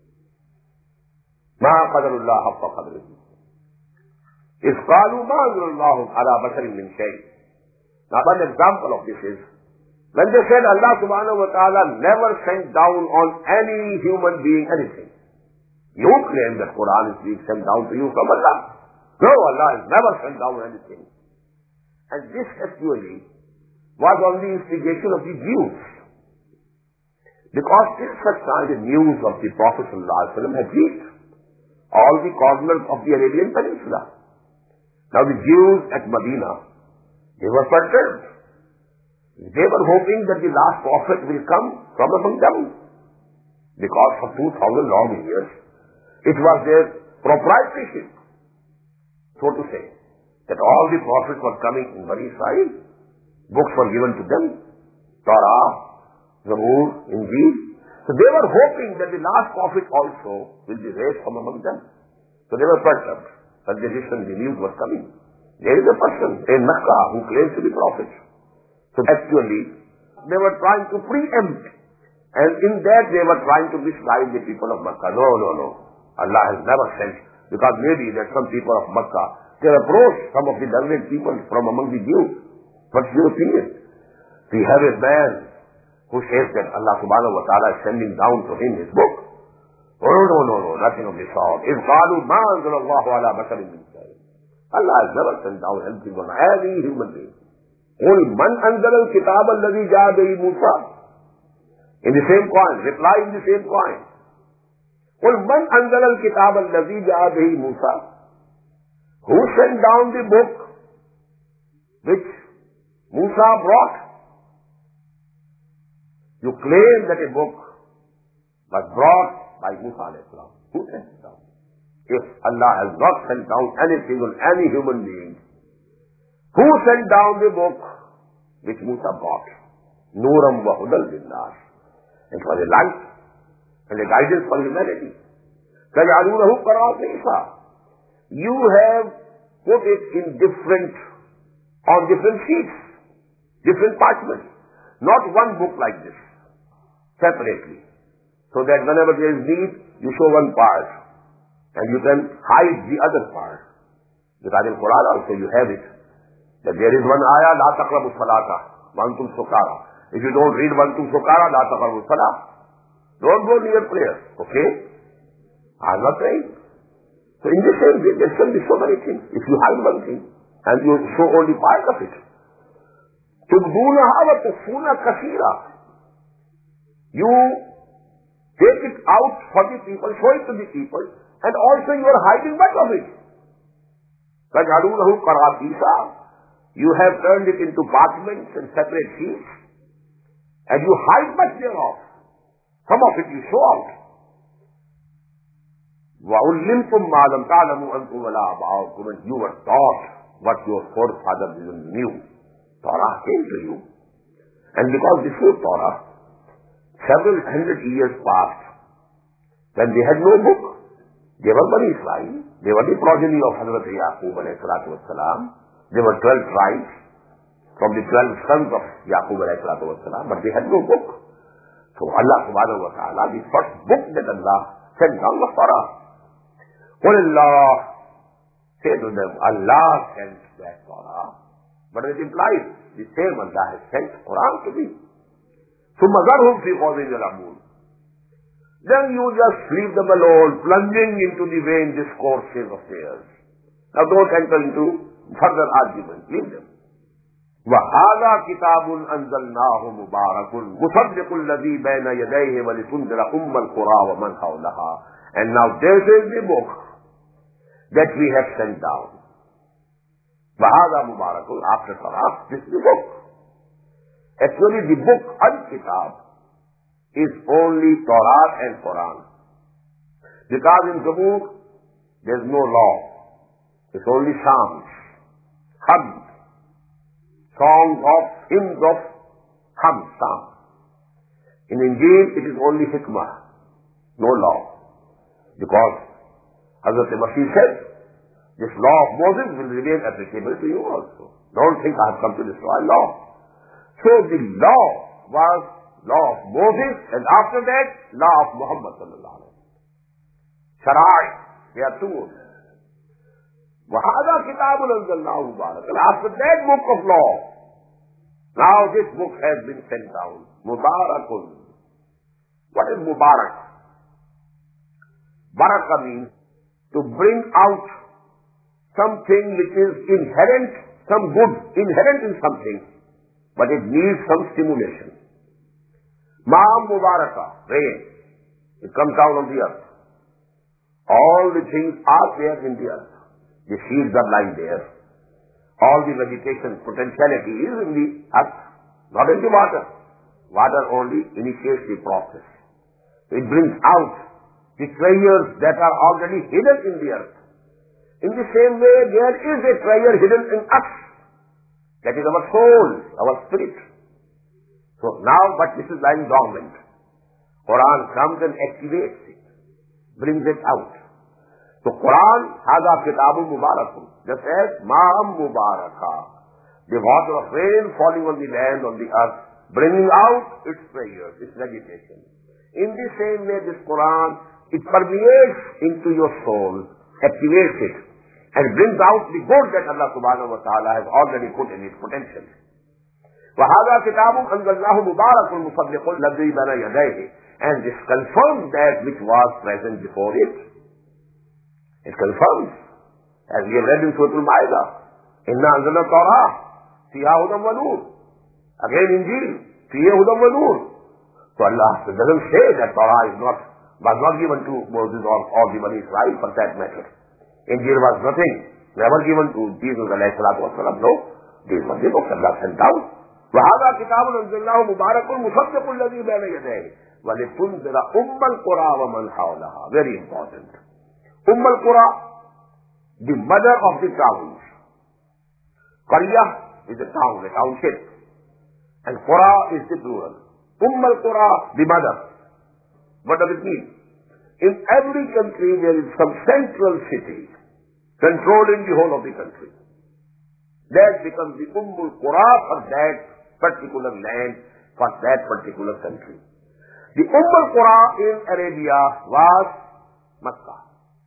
مَا قَدَرُ اللَّهَ حَقَّ قَدْرِهِ. إِذْ قَالُوا مَا أَنزَلَ اللَّهُ عَلَىٰ بَشَرٍ مِّن شَيْءٍ. Now one example of this is, when they said Allah subhanahu wa ta'ala never sent down on any human being anything. You claim that Quran is being sent down to you from Allah. No, Allah has never sent down anything. And this actually was on the instigation of the Jews. Because till such time the news of the Prophet ﷺ had reached all the corners of the Arabian Peninsula. Now the Jews at Medina, they were perturbed. They were hoping that the last prophet will come from among them. Because for two thousand long years, it was their proprietorship, so to say, that all the prophets were coming in Bani Israel. Books were given to them, Torah, Zabur, Injil. So they were hoping that the last prophet also will be raised from among them. So they were perturbed. But the recent news was coming. There is a person in Mecca who claims to be prophet. So actually, they were trying to preempt. And in that they were trying to misguide the people of Mecca. No, no, no. Allah has never sent. Because maybe that some people of Mecca, they approached some of the learned people from among the Jews. What's your opinion? We have a man who says that Allah subhanahu wa ta'ala is sending down to him his book. Oh, no, no, no, nothing of the sort. إِذْ قَالُوا مَا أَنزَلَ اللَّهُ عَلَى بَشَرٍ مِّن شَيْءٍ. Allah has never sent down anything on any human being. قُلْ مَنْ أَنزَلَ الْكِتَابَ الَّذِي جَاءَ بِهِ مُوسَى. In the same coin, reply in the same coin. قُلْ مَنْ أَنزَلَ الْكِتَابَ الَّذِي جَاءَ بِهِ مُوسَى. Who sent down the book which Musa brought? You claim that a book was brought by Musa alayhi salam. Who sent it down? If Allah has not sent down anything on any human being, who sent down the book which Musa brought? Nuram wa hudal linnas. It was a light and a guidance for humanity. تَجْعَلُونَهُ قَرَاطِيسَ. You have put it in different, on different sheets, different parchments. Not one book like this, separately. So that whenever there is need, you show one part. And you can hide the other part. Because in Quran also you have it. That there is one ayah, لَا تَقْرَبُوا الصَّلَاةَ وَأَنْتُمْ سُكَارَى. If you don't read وَأَنْتُمْ سُكَارَى, لَا تَقْرَبُوا الصَّلَاةَ. Don't go near prayer. Okay? I'm not praying. So in the same way, there can be so many things. If you hide one thing, and you show only part of it. تُبْدُونَهَا وَتُخْفُونَ كَثِيرًا. You take it out for the people, show it to the people, and also you are hiding much of it. تَجْعَلُونَهُ قَرَاطِيسَ. You have turned it into parchments and separate sheets, and you hide much thereof. Some of it you show out. وَعُلِّمْتُمْ مَا لَمْ تَعْلَمُوا أَنْتُمْ وَلَا آبَاؤُكُمْ. And you were taught what your forefathers knew. Torah came to you. And because before Torah, several hundred years passed, when they had no book, they were Bani Israel, they were the progeny of Hazrat Yaqub alayhi salatu wassalam, they were twelve tribes, from the twelve sons of Yaqub alayhi salatu wassalam, but they had no book. So Allah subhanahu wa ta'ala, the first book that Allah sent down was Torah. قُلِ اللَّهُ. Say to them, Allah sent that Torah. But it implies the same Allah has sent Quran to me. ثُمَّ ذَرْهُمْ فِي قَوْمِهِمْ يَلْعَبُونَ. Then you just leave them alone, plunging into the vain discourses of theirs. Now don't enter into further argument. Leave them. وَهَذَا كِتَابٌ أَنزَلْنَاهُ مُبَارَكٌ مُصَدِّقُ الَّذِي بَيْنَ يَدَيْهِ وَلِتُنذِرَ أُمَّ الْقُرَى وَمَنْ حَوْلَهَا. And now this is the book that we have sent down. وَهَذَا مُبَارَكٌ. After Torah, this is the book. Actually, the book Al-Kitab is only Torah and Quran. Because in Zabur, there is no law. It's only Psalms, Hamd, songs of, hymns of Hamd, Psalm. In Injil, it is only Hikmah, no law. Because Hazrat Masih said, this law of Moses will remain applicable to you also. Don't think I have come to destroy law. So the law was law of Moses, and after that, law of Muhammad sallallahu alaihi wasallam. Shara'i, there are two. وَهَذَا كِتَابٌ أَنزَلْنَاهُ مُبَارَكٌ. And after that book of law, now this book has been sent down. Mubarakun. What is Mubarak? Barakah means to bring out something which is inherent, some good inherent in something, but it needs some stimulation. Ma'am Mubarakah, rain. It comes down on the earth. All the things are there in the earth. The seeds are lying there. All the vegetation potentiality is in the earth, not in the water. Water only initiates the process. It brings out the treasures that are already hidden in the earth. In the same way, there is a treasure hidden in us. That is our soul, our spirit. So now, but this is lying dormant. Quran comes and activates it, brings it out. So Quran has a kitabun mubarakun, just as ma'am mubarakah, the water of rain falling on the land, on the earth, bringing out its prayers, its vegetation. In the same way, this Quran, it permeates into your soul, activates it, and brings out the good that Allah subhanahu wa ta'ala has already put in its potential. وَهَذَا كِتَابٌ أَنزَلْنَاهُ مُبَارَكٌ مُصَدِّقٌ الَّذِي بَيْنَ يَدَيْهِ. And this confirms that which was present before it. It confirms, as we have read in Surah Al-Ma'idah, إِنَّا أَنزَلْنَا التَّوْرَاةَ فِيهَا هُدًى وَنُورٌ. Again Injil, فِيهَا هُدًى وَنُورٌ. So Allah doesn't say that Torah is not, was not given to Moses or, or the Bani Israel for that matter. Injil was nothing, never given to Jesus alayhi salatu wasalam. No, these were the books Allah sent down. وَهَذَا كِتَابٌ أَنزَلْنَاهُ مُبَارَكٌ مُصَدِّقٌ الَّذِي بَيْنَ يَدَيْهِ وَلِتُنذِرَ أُمَّ الْقُرَى وَمَنْ حَوْلَهَا. Very important. Umm al-Qura, the mother of the towns. Qaryah is a town, a township. And Qura is the plural. Umm al-Qura, the mother. What does it mean? In every country there is some central city controlling the whole of the country. That becomes the Umm al-Qura for that particular land, for that particular country. The Umm al-Qura in Arabia was Makkah.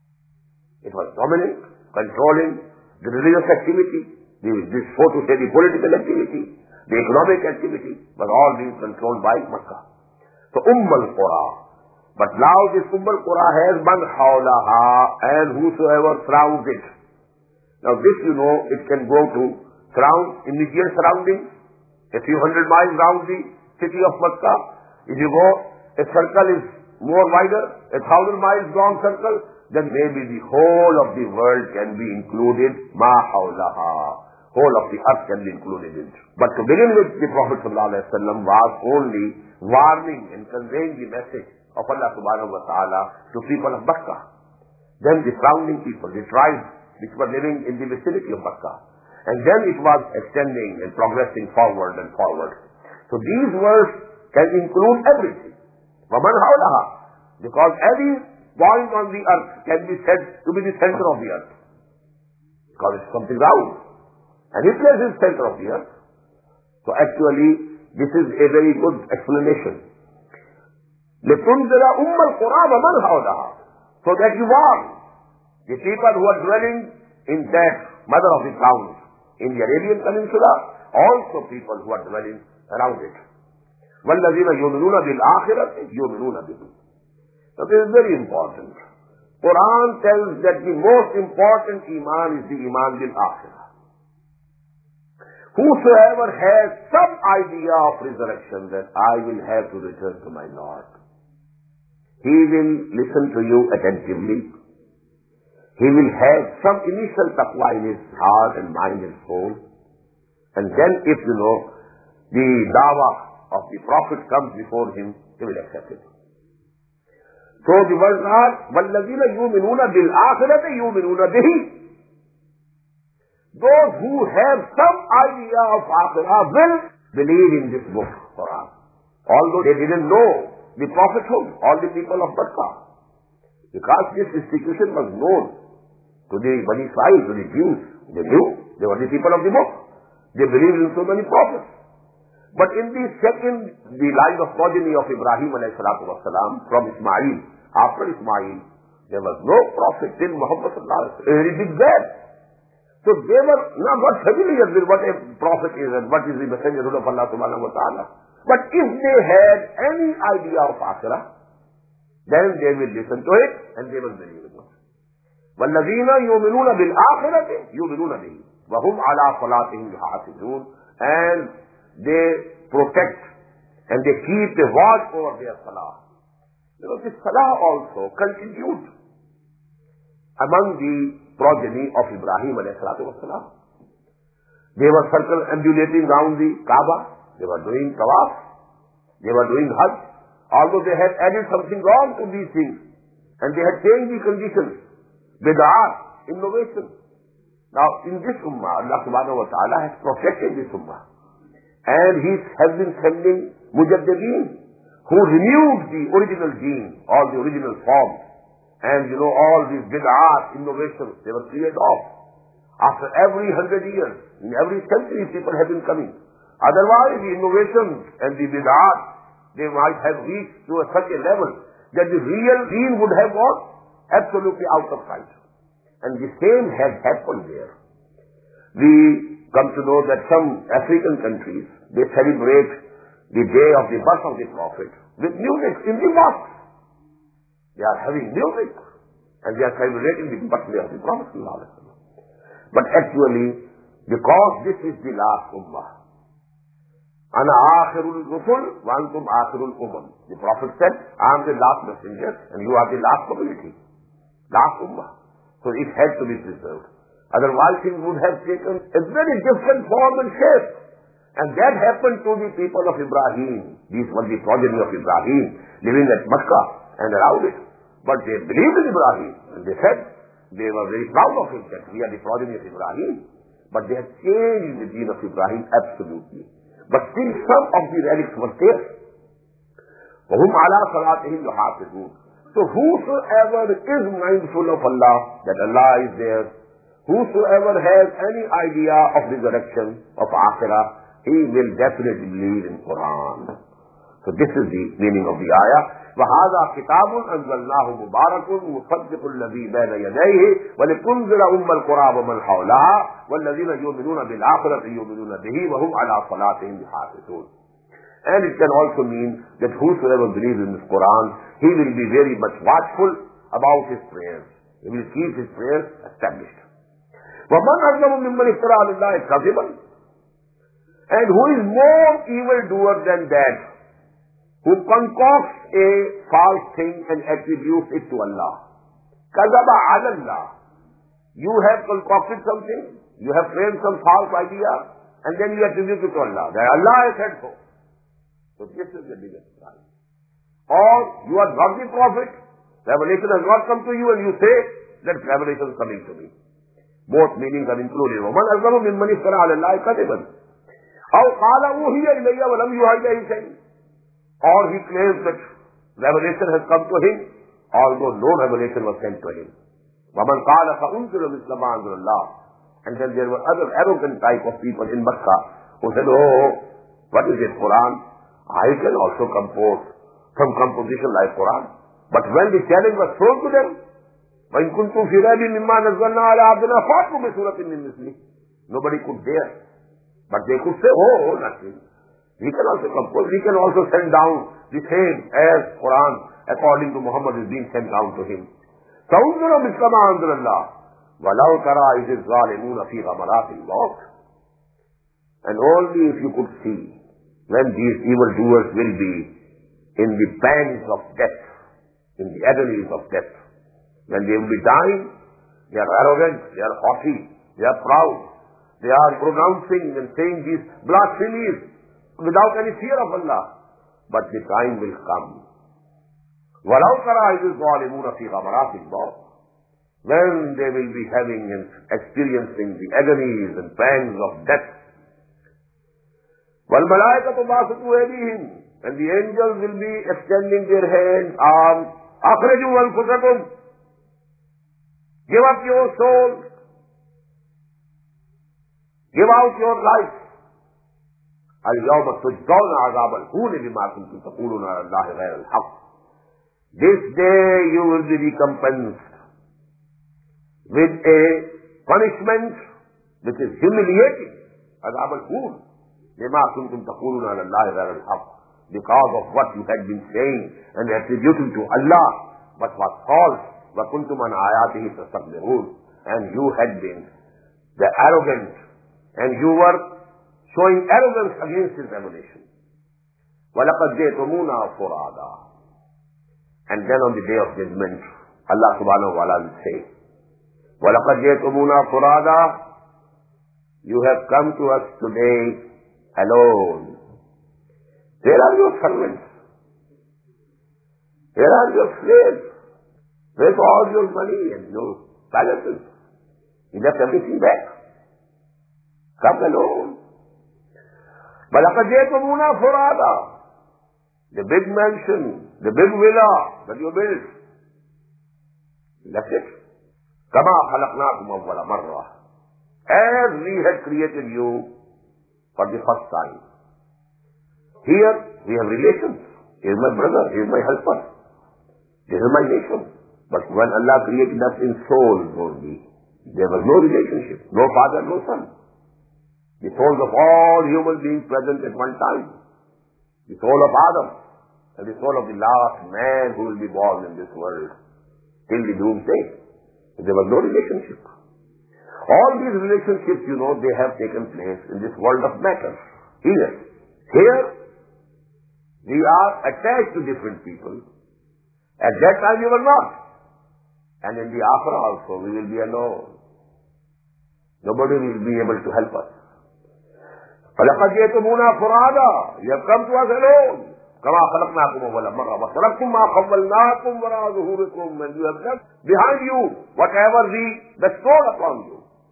It was dominant, controlling the religious activity, the, this so to say the political activity, the economic activity was all being controlled by Makkah. So Umm al-Qura. But now this Umm al-Qura has man hawlaha, and whosoever surrounds it. Now this you know, it can go to surround immediate surroundings, a few hundred miles round the city of Makkah. If you go, a circle is more wider, a thousand miles long circle, then maybe the whole of the world can be included, ma hawlaha. Whole of the earth can be included in it. But to begin with, the Prophet ﷺ was only warning and conveying the message of Allah subhanahu wa ta'ala to people of Makkah. Then the surrounding people, the tribes which were living in the vicinity of Makkah. And then it was extending and progressing forward and forward. So these words can include everything. وَمَنْ حَوْلَهَا. Because any point on the earth can be said to be the center of the earth. Because it's something round. And it is the center of the earth. So actually, this is a very good explanation. لِتُنْزِلَ أُمَّ الْقُرَى وَمَنْ حَوْلَهَا. So that you warn the people who are dwelling in that mother of the towns, in the Arabian Peninsula, also people who are dwelling around it. وَالَّذِينَ يُؤْمِنُونَ بِالْآخِرَةِ يُؤْمِنُونَ بِهِ. So this is very important. Quran tells that the most important iman is the iman bil-akhirah. Whosoever has some idea of resurrection, that I will have to return to my Lord, he will listen to you attentively. He will have some initial taqwa in his heart and mind and soul. And then if you know, the dawah of the Prophet comes before him, he will accept it. So the words are, وَالَّذِينَ يُؤْمِنُونَ بِالْآخِرَةِ يُؤْمِنُونَ بِهِ. Those who have some idea of Akhirah will believe in this book, Quran. Although they didn't know the prophethood, all the people of Makkah. Because this institution was known to the Bani Israel, to the Jews. They knew, they were the people of the book. They believed in so many prophets. But in the second, the line of progeny of Ibrahim alayhi salatu wasalam, from Ismail, after Ismail, there was no prophet till Muhammad sallallahu alayhi wa sallam. A very big gap. So they were not, not familiar with what a prophet is and what is the messenger of Allah subhanahu wa ta'ala. But if they had any idea of Akhirah, then they will listen to it and they will believe in it. وَالَّذِينَ يُؤْمِنُونَ بِالْآخِرَةِ يُؤْمِنُونَ بِهِ وَهُمْ عَلَى صَلَاتِهِمْ يُحَافِظُونَ. And they protect and they keep a watch over their salah. You know, this salah also continued among the progeny of Ibrahim alayhi salatu wasalam. They were circumambulating round the Kaaba. They were doing tawaf. They were doing hajj. Although they had added something wrong to these things. And they had changed the conditions. Bid'ah, innovation. Now, in this ummah, Allah subhanahu wa ta'ala has protected this ummah. And He has been sending mujaddideen who renewed the original deen, all the original forms. And you know, all these bid'ah, innovations, they were cleared off. After every hundred years, in every century, people have been coming. Otherwise, the innovations and the bid'ah, they might have reached to a such a level that the real deen would have gone absolutely out of sight. And the same has happened there. We come to know that some African countries, they celebrate the day of the birth of the Prophet with music in the mosque. They are having music and they are celebrating the birthday of the Prophet. But actually, because this is the last ummah, Ana akhirul rusul wa antum akhirul umam. The Prophet said, I am the last messenger and you are the last community, last ummah. So it had to be preserved. Otherwise things would have taken a very different form and shape. And that happened to the people of Ibrahim. These were the progeny of Ibrahim living at Makkah and around it. But they believed in Ibrahim. And they said, they were very proud of it, that we are the progeny of Ibrahim. But they had changed the deen of Ibrahim absolutely. But still some of the relics were there. وَهُمْ عَلَىٰ صَلَاتِهِمْ يُحَافِظُونَ. So whosoever is mindful of Allah, that Allah is there, whosoever has any idea of resurrection, of akhirah, he will definitely believe in Quran. So this is the meaning of the ayah. وَهَذَا كِتَابٌ أَنزَلْنَاهُ مُبَارَكٌ مُصَدِّقُ الَّذِي بَيْنَ يَدَيْهِ وَلِتُنذِرَ أُمَّ الْقُرَىٰ وَمَنْ حَوْلَهَا وَالَّذِينَ يُؤْمِنُونَ بِالْآخِرَةِ يُؤْمِنُونَ بِهِ وَهُمْ عَلَىٰ صَلَاتِهِمْ يُحَافِظُونَ. And it can also mean that whosoever believes in this Quran, he will be very much watchful about his prayers. He will keep his prayers established. وَمَنْ أَظْلَمُ مِمَّنِ افْتَرَىٰ عَلَى اللَّهِ كَذِبًا. And who is more evildoer than that, who concocts a false thing and attributes it to Allah. كَذَبَ عَلَى اللَّهِ. You have concocted something, you have framed some false idea, and then you attribute it to Allah. That Allah has said so. So this is the biggest crime. Or you are not the Prophet, revelation has not come to you, and you say that revelation is coming to me. Both meanings are included. وَمَنْ أَظْلَمُ مِمَّنِ افْتَرَىٰ عَلَى اللَّهِ كَذِبًا أَوْ قَالَ أُوحِيَ إِلَيَّ وَلَمْ يُوحَ إِلَيْهِ شَيْءٌ. Or he claims that revelation has come to him, although no revelation was sent to him. وَمَنْ قَالَ فَأُنْزِلَ مِثْلَ مَا أَنزَلَ اللَّهُ. And then there were other arrogant type of people in Makkah who said, oh, what is it, Quran? I can also compose some composition like Quran. But when the challenge was thrown to them, وَإِن كُنْتُمْ فِي رَيْبٍ مِّمَّا نَزَّلْنَا عَلَىٰ عَبْدِنَا فَأْتُوا بِسُورَةٍ مِّن مِّثْلِهِ. Nobody could dare. But they could say, oh, nothing. We can also compose, we can also send down the same as Quran according to Muhammad is being sent down to him. فَأُنْزِلَ مِثْلَ مَا أَنزَلَ اللَّهُ وَلَوْ تَرَىٰ إِذِ الظَّالِمُونَ فِي غَمَرَاتِ الْمَوْتِ. And only if you could see when these evildoers will be in the pangs of death, in the agonies of death, when they will be dying, they are arrogant, they are haughty, they are proud, they are pronouncing and saying these blasphemies without any fear of Allah. But the time will come. وَلَوْ تَرَىٰ إِذِ الظَّالِمُونَ فِي غَمَرَاتِ الْمَوْتِ. When they will be having and experiencing the agonies and pangs of death. وَالْمَلَائِكَةُ بَاسِطُو أَيْدِيهِمْ. And the angels will be extending their hands, arms. أَخْرِجُوا أَنفُسَكُمْ. Give up your soul. Give out your life. الْيَوْمَ تُجْزَوْنَ عَذَابَ الْهُونِ بِمَا كُنتُمْ تَقُولُونَ عَلَى اللَّهِ غَيْرَ الْحَقِّ. This day you will be recompensed with a punishment which is humiliating. عَذَابَ الْهُونِ بِمَا كُنتُمْ تَقُولُونَ عَلَى اللَّهِ غَيْرَ الْحَقِّ. Because of what you had been saying and attributing to Allah what was false, وَكُنْتُمْ عَنْ آيَاتِهِ تَسْتَكْبِرُونَ. And you had been the arrogant, and you were showing arrogance against his revelation. وَلَقَدْ جِئْتُمُونَا فُرَادًا. And then on the day of judgment, Allah subhanahu wa ta'ala will say, وَلَقَدْ جِئْتُمُونَا فُرَادًا. You have come to us today alone. Where are your servants? Where are your slaves? Where's all your money and your palaces? You left everything back. Come alone. وَلَقَدْ جِئْتُمُونَا فُرَادًا. The big mansion, the big villa that you built, you left it. كَمَا خَلَقْنَاكُمْ أَوَّلَ مَرَّةٍ. As we had created you for the first time. Here we have relations. He is my brother, he is my helper. This is my nation. But when Allah created us in souls only, there was no relationship, no father, no son. The souls of all human beings present at one time. The soul of Adam and the soul of the last man who will be born in this world till the doomsday. There was no relationship. All these relationships, you know, they have taken place in this world of matter. Here, here, we are attached to different people. At that time we were not. And in the Akhirah also we will be alone. Nobody will be able to help us. فَلَقَدْ جِئْتُمُونَا فُرَادًا. You have come to us alone. كَمَا خَلَقْنَاكُمْ أَوَّلَ مَرَّةٍ وَتَرَكْتُم مَّا خَوَّلْنَاكُمْ وَرَاءَ ظُهُورِكُمْ. And you have left behind you whatever we bestowed upon you.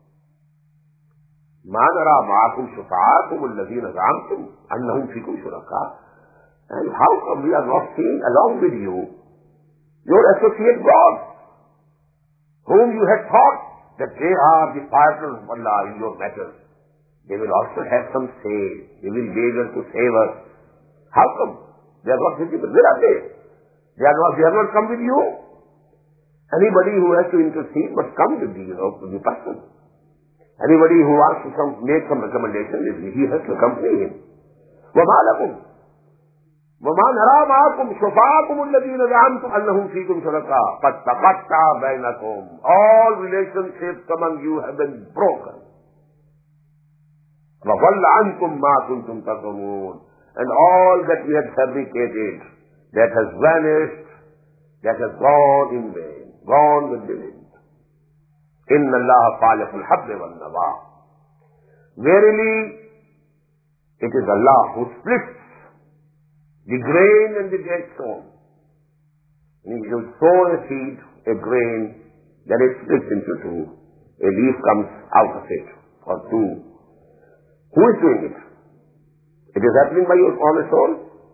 مَا نَرَى مَعَكُمْ شُفَعَاءَكُمُ الَّذِينَ زَعَمْتُمْ أَنَّهُمْ فِيكُمْ شُرَكَاءُ. And how come we are not seeing along with you your associate gods, whom you had thought that they are the partners of Allah in your matters? They will also have some say. They will be able to save us. How come? They are not visible. Where are they? They are not, they are not come with you. Anybody who has to intercede must come with the, you know, with the person. Anybody who wants to some, make some recommendation, he has to accompany him. وَمَا لَكُمْ وَمَا نَرَى مَعَكُمْ شُفَعَاءَكُمُ الَّذِينَ زَعَمْتُمْ أَنَّهُمْ فِيكُمْ شُرَكَاءُ قَدْ تَقَطَّعَ بَيْنَكُمْ. All relationships among you have been broken. وَضَلَّ عَنْكُمْ مَا كُنْتُمْ تَزْعُمُونَ. And all that we had fabricated, that has vanished, that has gone in vain, gone with the wind. إِنَّ اللَّهَ خَالِقُ الْحَبِّ وَالنَّوَىٰ. Verily, it is Allah who splits the grain and the dead stone. When you sow a seed, a grain, then it splits into two. A leaf comes out of it, or two. Who is doing it? It is happening by your own soul?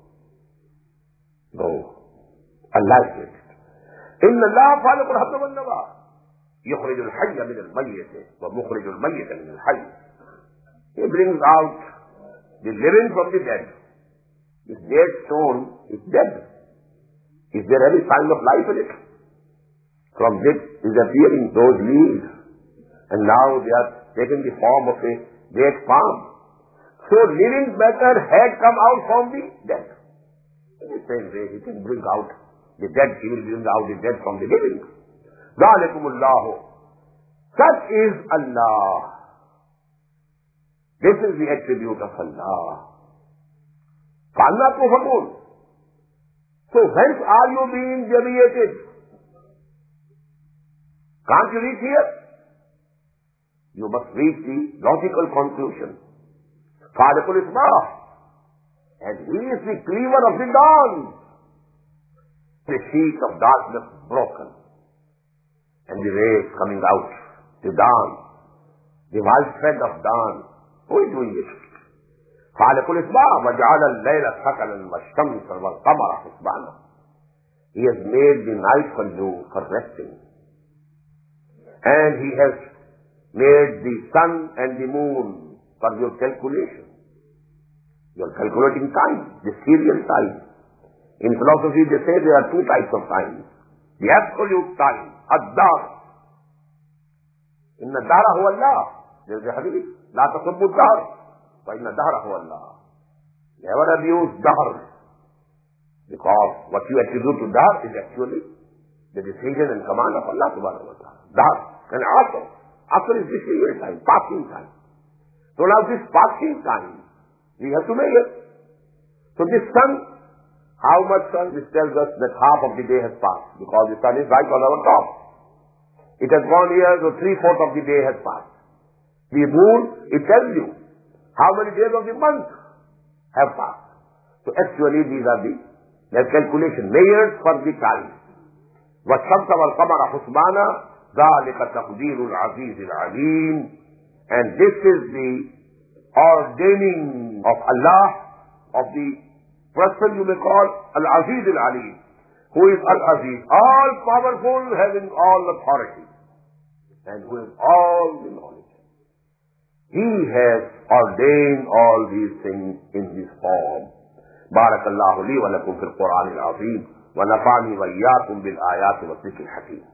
No. Allah is doing it. إِنَّ اللَّهَ خَالِقُ الْحَبِّ وَالنَّوَىٰ يُخْرِجُ الْحَيَّ مِنَ الْمَيِّتِ وَمُخْرِجُ الْمَيِّتَ مِنَ الْحَيِّ. He brings out the living from the dead. This dead stone is dead. Is there any sign of life in it? From this is appearing those leaves, and now they are taking the form of a dead palm. So living matter had come out from the dead. In the same way, he can bring out the dead, he will bring out the dead from the living. ذَلِكُمُ اللَّهُ. Such is Allah. This is the attribute of Allah. فَأَنَّا تُؤْفَكُونَ. So whence are you being deviated? Can't you reach here? You must reach the logical conclusion. خَالِقُ الْإِصْبَاحِ. And he is the cleaver of the dawn. The sheet of darkness broken, and the rays coming out, the dawn, the white thread of dawn. Who is doing it? خَالِقُ الْإِصْبَاحِ وَجَعَلَ اللَّيْلَ سَكَنًا وَالشَّمْسَ وَالْقَمَرَ حُسْبَانًا. He has made the night for you for resting. And he has made the sun and the moon for your calculation. You are calculating time, the serial time. In philosophy they say there are two types of time. The absolute time, ad-dar. Inna dara huwa Allah. There is a hadith, la tasubbu ad-dar, fa inna dara huwa Allah. Never abuse dahr, because what you attribute to dahr is actually The decision and command of Allah subhanahu wa ta'ala. That and Asr. Asr is receival time, passing time. So now this passing time, we have to measure. So this sun, how much sun? This tells us that half of the day has passed, because the sun is right on our top. It has gone here, so three-fourths of the day has passed. The moon, it tells you how many days of the month have passed. So actually these are the, the calculation, measures for the time. وَالشَّمْسَ وَالْقَمَرَ حُسْبَانًا ذَلِكَ تَقْدِيرُ الْعَزِيزِ الْعَلِيمِ. And this is the ordaining of Allah, of the person you may call Al-Aziz Al-Alim. Who is Al-Aziz? All powerful, having all authority, and who has all the knowledge. He has ordained all these things in His form. Barakallahu li wa lakum fil Quran al-Azim wa nafa'ani wa iyyakum bil ayati wa dhikr al-hakim.